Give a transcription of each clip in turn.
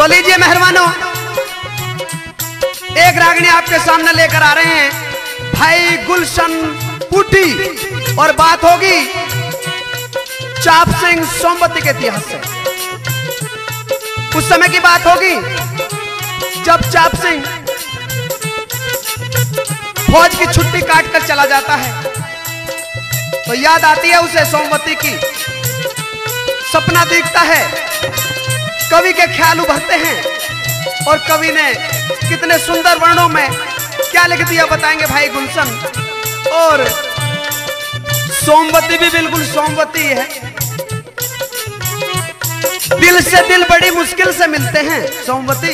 तो लीजिए मेहरबानों, एक रागनी आपके सामने लेकर आ रहे हैं भाई गुलशन पुटी, और बात होगी चाप सिंह सोमवती के इतिहास से। उस समय की बात होगी जब चाप सिंह फौज की छुट्टी काटकर चला जाता है, तो याद आती है उसे सोमवती की। सपना दिखता है, कवि के ख्याल उभरते हैं, और कवि ने कितने सुंदर वर्णों में क्या लिख दिया बताएंगे भाई गुलशन। और सोमवती भी बिल्कुल सोमवती है। दिल से दिल बड़ी मुश्किल से मिलते हैं सोमवती,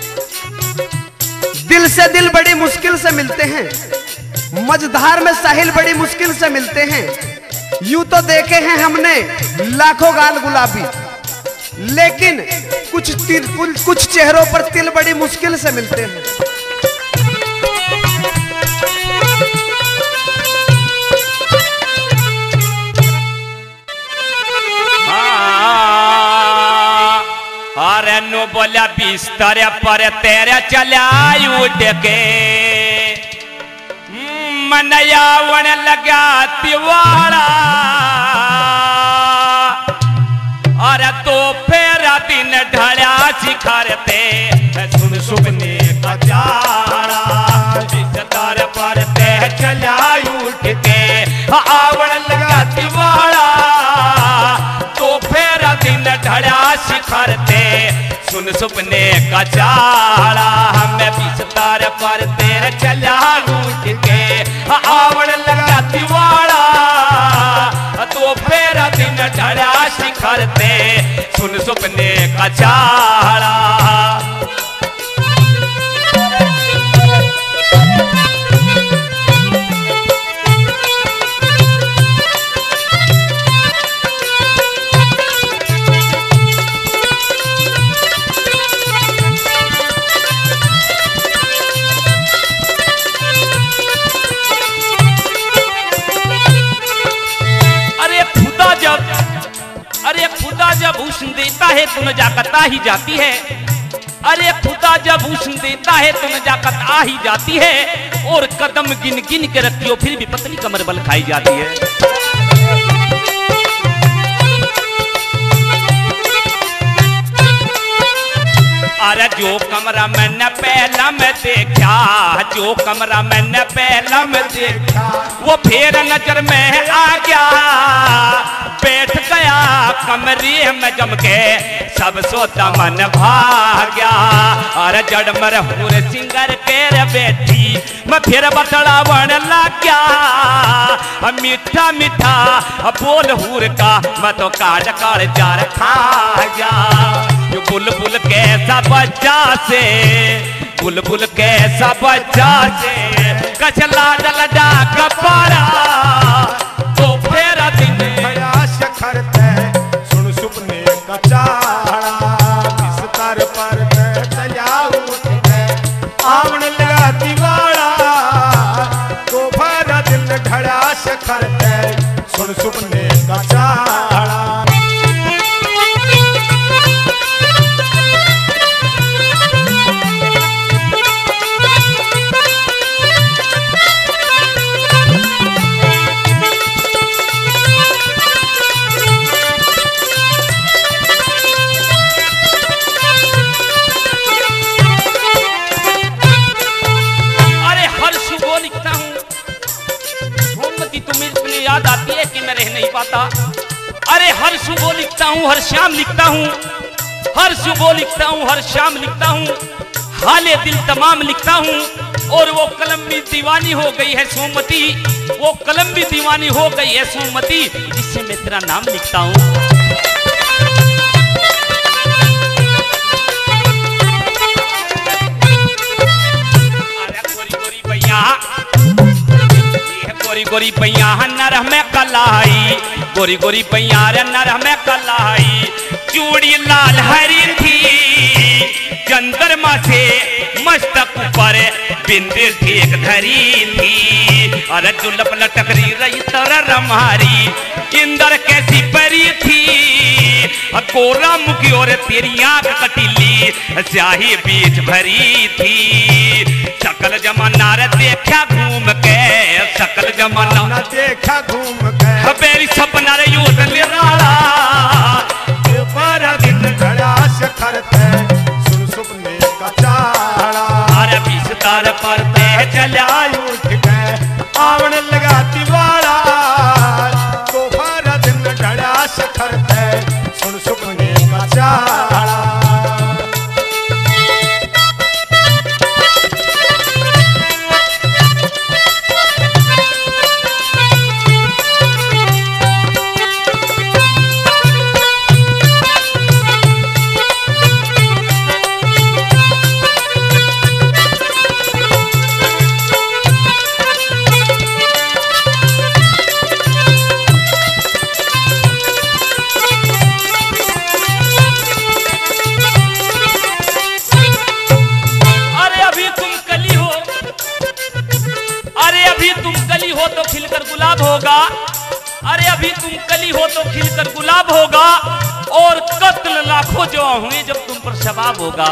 दिल से दिल बड़ी मुश्किल से मिलते हैं, मझधार में साहिल बड़ी मुश्किल से मिलते हैं। यूं तो देखे हैं हमने लाखों गाल गुलाबी, लेकिन कुछ चेहरों पर तिल बड़ी मुश्किल से मिलते हैं। अरे नो बोला बिस्तर पर तेरे चला उठ के, मनयावन लगा तिवाड़ा। अरे तो फेरा दिन ढाया शिखरते, सुन सुपने का चारा बिस्तर पर तेरे चला उठ के, आवन लगा तिवाड़ा। तो फेरा दिन ढाया शिखरते, सुन सुपने का चारा हमें बिस्तर पर तेरे चला उठ के, आवड़ लगा तिवाड़ा। तो फेरा दिन ढड़ा शिखरते, सुन सुपने का चारा। अरे खुदा जब हुस्न देता है तो नजाकत आ ही जाती है। अरे खुदा जब हुस्न देता है तो नजाकत आ ही जाती है। और कदम गिन गिन के रखती हो फिर भी पतली कमर बल खाई जाती है। अरे जो कमरा मैंने पहला में देखा, जो कमरा मैंने पहला में देखा, वो फिर नजर में आ गया। बैठ गया कमरे में जम के, सब सोता मन भाग गया। अरे जड़मर हुर सिंगर के रे बेटी, मैं फिर बतड़ा बन लग गया। मीठा मीठा बोल हुर का, मैं तो काट काट जार खा गया। बुलबुल कैसा बच्चा से, बुलबुल कैसा बच्चा से, कचला डलडा कपारा। तो फेरा दिन भया शिखरते, सुन सुपने का चारा बिस्तर पर चला उठ के, आवण लगा तिवाड़ा। तो फेरा दिन ढड़ा शिखरते, सुन सुपने का चारा। याद आती है कि मैं रह नहीं पाता। अरे हर सुबह लिखता हूँ, हर शाम लिखता हूँ, हर सुबह लिखता हूँ, हर शाम लिखता हूँ, हाले दिल तमाम लिखता हूँ। और वो कलम भी दीवानी हो गई है सोमवती, वो कलम भी दीवानी हो गई है सोमवती, जिससे मैं तेरा नाम लिखता हूँ। गोरी गोरी पैया नर में कलाई, गोरी गोरी पैया नर में कलाई, चूड़ी लाल हरी थी, चंद्रमा से मस्तक पर बिंदी ठीक धरी थी। अरे जुलप लटकरी रही तरर हमारी इंदर कैसी परी थी। कोरा मुखी और तेरी आंख कटीली स्याही बीच भरी थी। सकल जमाना रे देखा घूम के, सकल जमाना न देखा घूम के मेरी सपना रे यूथ निराला। पर दिन घड़ा शखर थे सुन सुपने का चाड़ा। अरे बिस्तर पर ते चला उठ गए आवन लगा तिवाड़ा। तो पर दिन घड़ा शखर थे सुन सुपने का चाड़ा। तो खिलकर गुलाब होगा। अरे अभी तुम कली हो तो खिलकर गुलाब होगा और कत्ल लाखों जो हुए जब तुम पर शबाब होगा।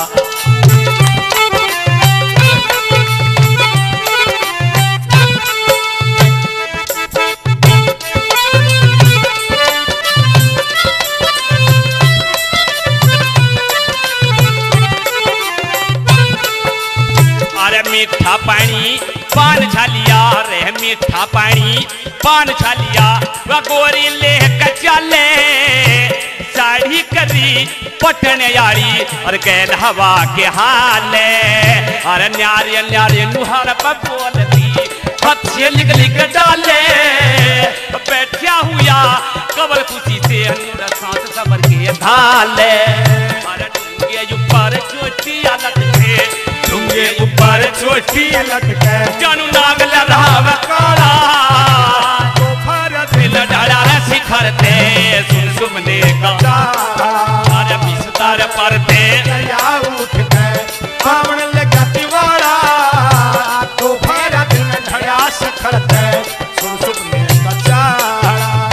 अरे मीठा पानी पान छालिया रे, मीठा पानी पान छालिया वह गोरी ले कचाले साड़ी करी पटन यारी और कैद हवा के हाले। अरे न्यारे न्यारे लुहार पर बोलती हाथ से लिख लिख डाले बैठा हुआ कबर कुची से सांस सबर के धाले। अरे डूंगे ऊपर चोटी लटके, डूंगे ऊपर चोटी लटके जानू नाग लड़ाव काला। तो भरत लड़ा शिखर थे सुन सुमने का अरे बिस्तर पर थे चला उठ गए आवन लगा तिवाड़ा। तो भरत धड़ा शिखर थे सुन सुपने का चाड़ा।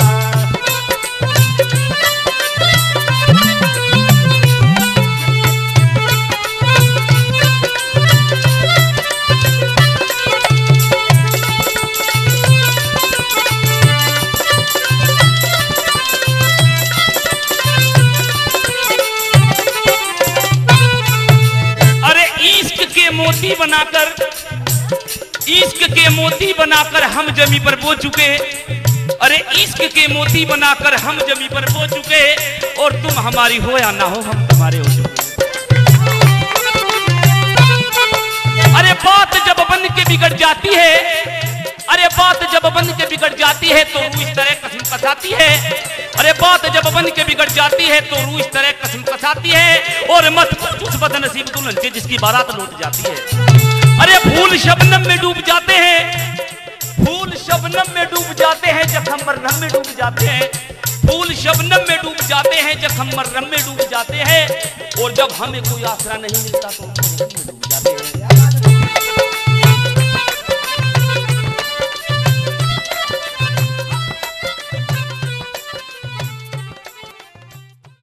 मोती बनाकर इश्क के मोती बनाकर हम जमी पर बो चुके। अरे इश्क के मोती बनाकर हम जमी पर बो चुके और तुम हमारी हो या ना हो हम तुम्हारे हो चुके। अरे बात जब बन के बिगड़ जाती है, अरे बात जब बन के बिगड़ जाती है तो रूह इस तरह कसम कसाती है। अरे बात जब बन के बिगड़ जाती है तो रूह इस तरह कसम कसाती है और मत उस बदनसीब दुल्हन से जिसकी बारात लौट जाती है। अरे फूल शबनम में डूब जाते हैं, फूल शबनम में डूब जाते हैं जख्म मरहम में डूब जाते हैं। फूल शबनम में डूब जाते हैं जख्म मरहम में डूब जाते हैं और जब हमें कोई आसरा नहीं मिलता तो